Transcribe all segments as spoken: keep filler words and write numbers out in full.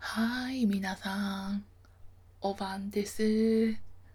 はーい、皆さん、お晩です。ん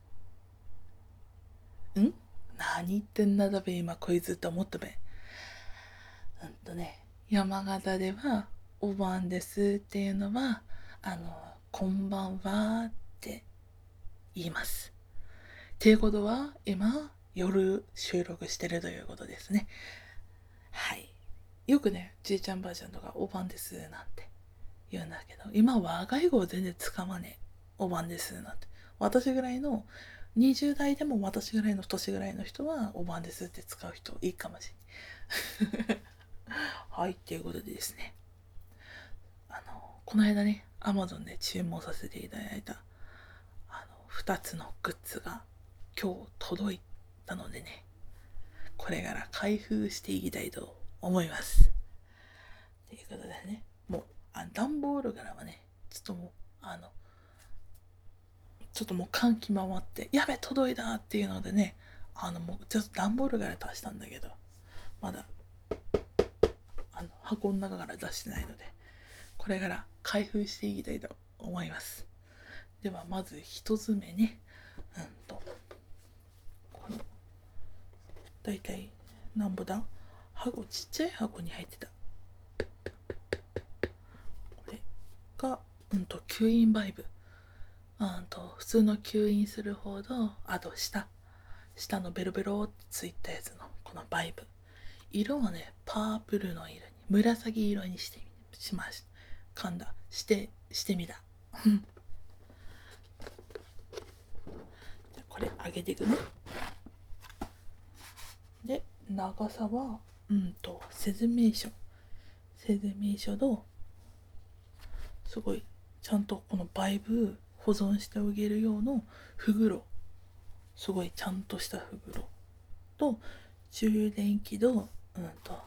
何言ってんだだべ、今、こいつって思ったべ。うんとね、山形では、お晩ですっていうのは、あの、こんばんはって言います。っていうことは、今、夜収録してるということですね。はい。よくね、じいちゃんばあちゃんとか、お晩ですなんて言うんだけど、今、若い子は全然使わねえ。お晩ですなんて。私ぐらいの、にじゅう代でも私ぐらいの年ぐらいの人は、お晩ですって使う人いいかもしれない。はい、ということでですね。あの、この間ね、アマゾンで注文させていただいた、あの、ふたつのグッズが今日届いたのでね、これから開封していきたいと思います。ということでね、もう、あ段ボールからはね、ちょっともう、あの、ちょっともう感極まって、やべ、届いたっていうのでね、あの、もうちょっと段ボールから出したんだけど、まだ、あの、箱の中から出してないので、これから開封していきたいと思います。では、まず一つ目ね、うんと、この、だいたいなんぼだ箱、ちっちゃい箱に入ってた。これが、うんと、吸引バイブ。うんと、普通の吸引するほど、あと下、下のベロベロってついたやつの、このバイブ。色はね、パープルの色に、紫色にしてみ、しました。噛んだ。して、してみた。これ上げていくね。で、長さは、うんと、説明書。説明書と、すごい、ちゃんとこのバイブ保存しておけるような袋。すごいちゃんとした袋。と、充電器と、うんと、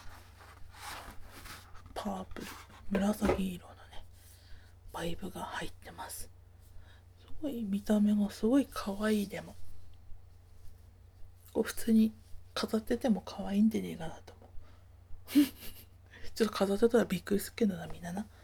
パープル、紫色のね、バイブが入ってます。すごい見た目がすごい可愛いでも。こう普通に飾ってても可愛いんでねえかなと思う。ちょっと飾ってたらびっくりするけどな、みんなな。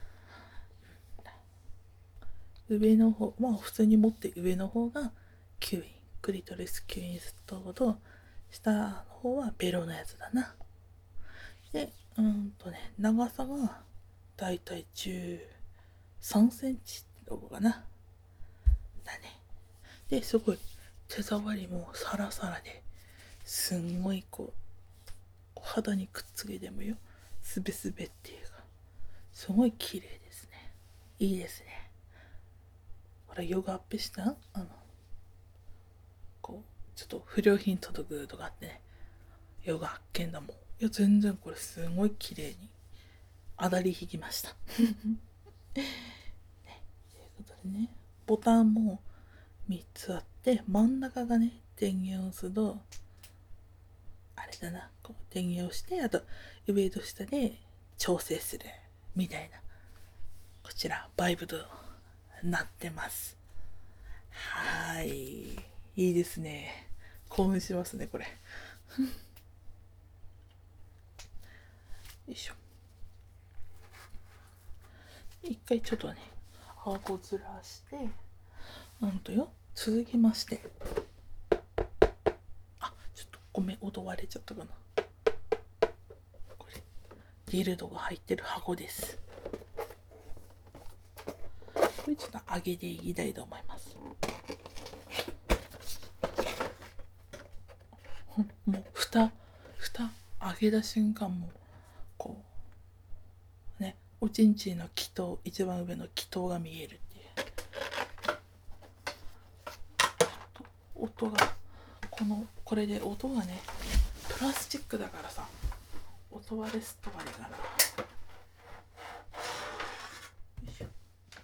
上の方、まあ普通に持って上の方が吸引。クリトリス吸引ストーと、下の方はベロのやつだな。で、うんとね、長さがだいたいじゅうさんセンチってとこかな。だね。で、すごい手触りもサラサラで、すんごいこう、肌にくっつけてもよ、すべすべっていうか、すごい綺麗ですね。いいですね。ほら、ヨガアップしたあの、こう、ちょっと不良品届くとかあってね、ヨガ発見だもん。いや、全然これすごい綺麗に、あだり引きました。ということでね、ボタンもみっつあって、真ん中がね、電源を押すと、あれだな、こう電源をして、あと上と下で調整するみたいな、こちらバイブとなってます。はい、いいですね。興奮しますね、これ。よいしょ。一回ちょっとね、顎ずらして、なんとよ、続きまして、あ、ちょっとごめん、音割れちゃったかな。これ、ディルドが入ってる箱です。これちょっと上げていきたいと思います。もう蓋蓋上げた瞬間もこうね、おちんちんの気筒、一番上の気筒が見えるっていう音が、このこれで音がね、プラスチックだからさ、音割れすっと割れかな。よいしょ。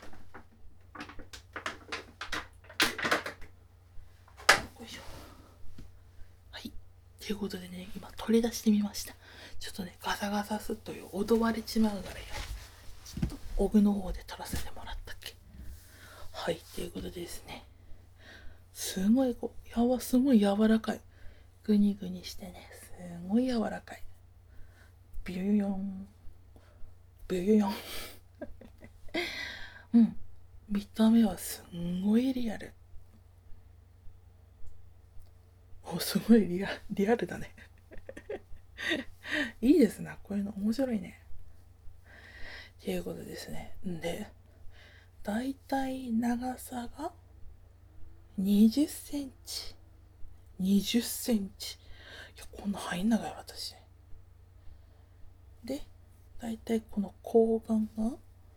よいしょ。はい、ということでね、今取り出してみました。ちょっとね、ガサガサすっとよ、音割れちまうからよ、ちょっと奥の方で取らせてもらったっけ。はい、ということでですね、すごいこう、やわ、すごい柔らかい。グニグニしてね、すごい柔らかい。ビュヨン、ビュヨン。 うん、見た目はすんごいリアル。お、すごいリアリアルだね。いいですな、こういうの面白いね。っていうことですね。んで、だいたい長さがにじゅっセンチ。にじゅっセンチ。いや、こんな入ん長い私。で、だいたいこの睾丸が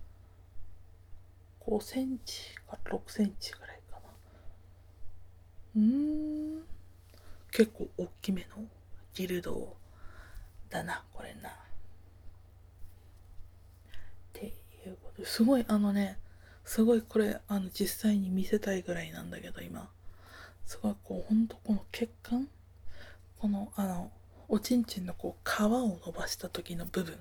ごセンチからろくセンチぐらいかな。うーん。結構大きめのギルドだな、これな。っていうことですごい、あのね、すごいこれ、あの、実際に見せたいぐらいなんだけど、今。すごい、こう、ほんとこの血管この、あの、おちんちんのこう、皮を伸ばした時の部分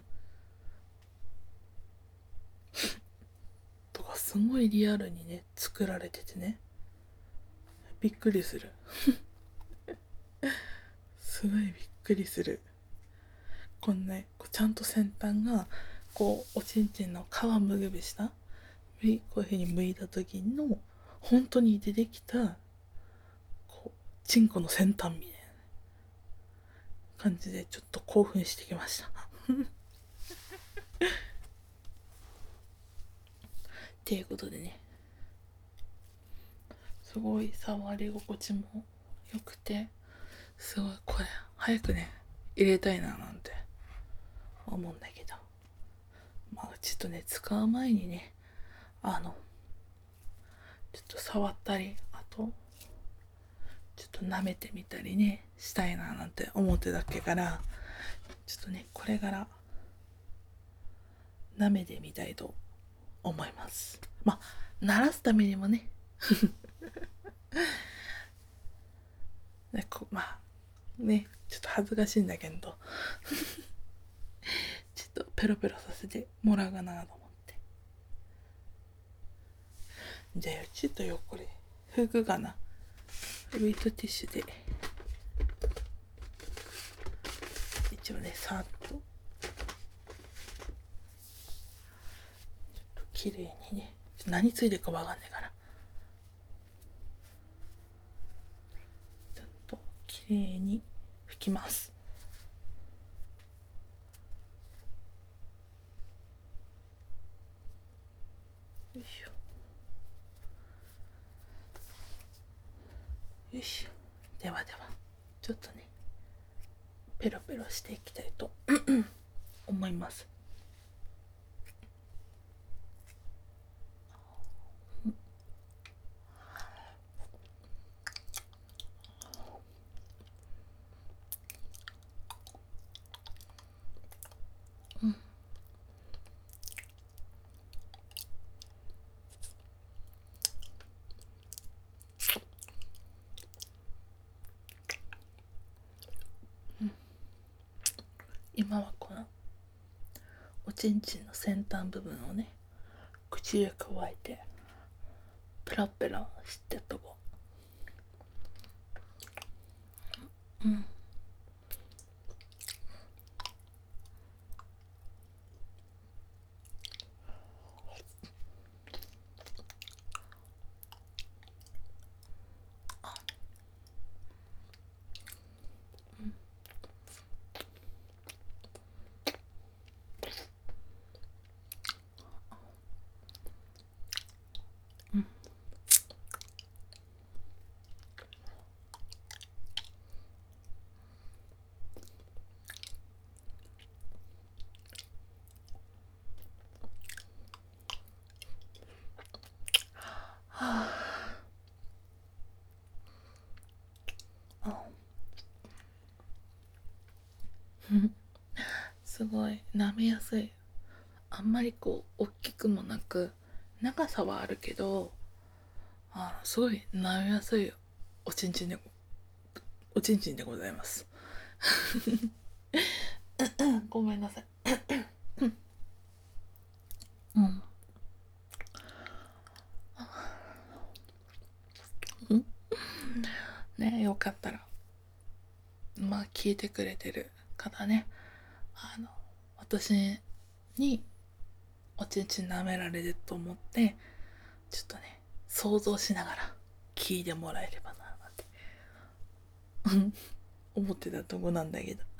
とか、すごいリアルにね、作られててね、びっくりする。すごいびっくりする。このね、こうちゃんと先端が、こう、おちんちんの皮むぐべした、こういうふうに剥いた時の、本当に出てきた、こう、チンコの先端みたいな感じで、ちょっと興奮してきました。っていうことでね、すごい触り心地も良くて、すごいこれ、早くね、入れたいななんて思うんだけど、まあ、ちょっとね、使う前にね、あの、ちょっと触ったり、あと、ちょっと舐めてみたりね、したいななんて思ってたっけから、ちょっとね、これから舐めてみたいと思います。まあ、慣らすためにもね、ねこまあ、ね、ちょっと恥ずかしいんだけど、ちょっとペロペロさせてもらうかなと思って。じゃあ、ちょっとよ、これ、拭くかな。ウェイトティッシュで、一応ね、さーっと、ちょっと綺麗にね、何ついてるかわかんないから、ちょっと綺麗に拭きます。よいしょ。よいしょ。ではでは、ちょっとね、ペロペロしていきたいと思います。今はこのおちんちんの先端部分をね、口でくわえてペラペラしてっとこう。うん。すごい舐めやすい。あんまりこう大きくもなく、長さはあるけど、あのすごい舐めやすいおちんちんでおちんちんでございます。ごめんなさい。うん。ね、よかったら、まあ聞いてくれてる方ね、あの私におちんちん舐められると思って、ちょっとね想像しながら聞いてもらえればななんて思ってたとこなんだけど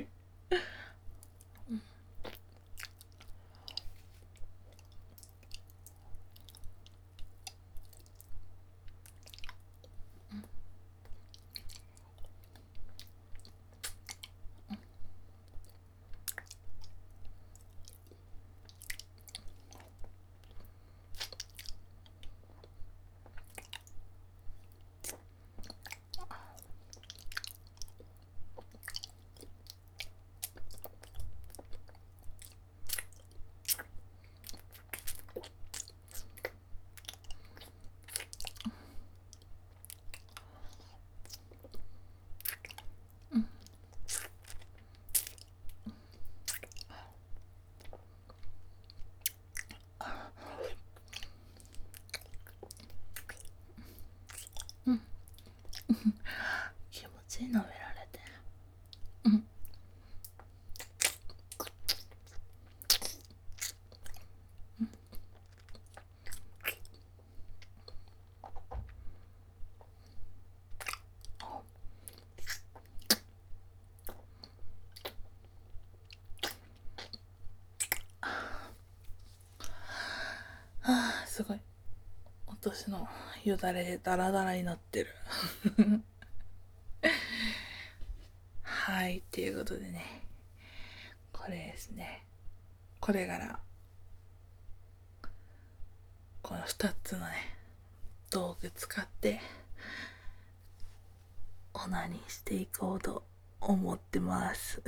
気持ちいい舐められて、うんはあ、すごい私のよだれでダラダラになってるはい、ということでね、これですね、これからこのふたつのね道具使ってオナニーしていこうと思ってます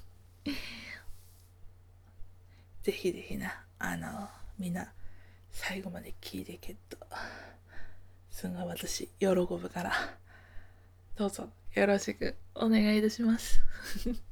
ぜひぜひな、あのみんな最後まで聞いてけっとすごい私喜ぶから、どうぞよろしくお願いいたします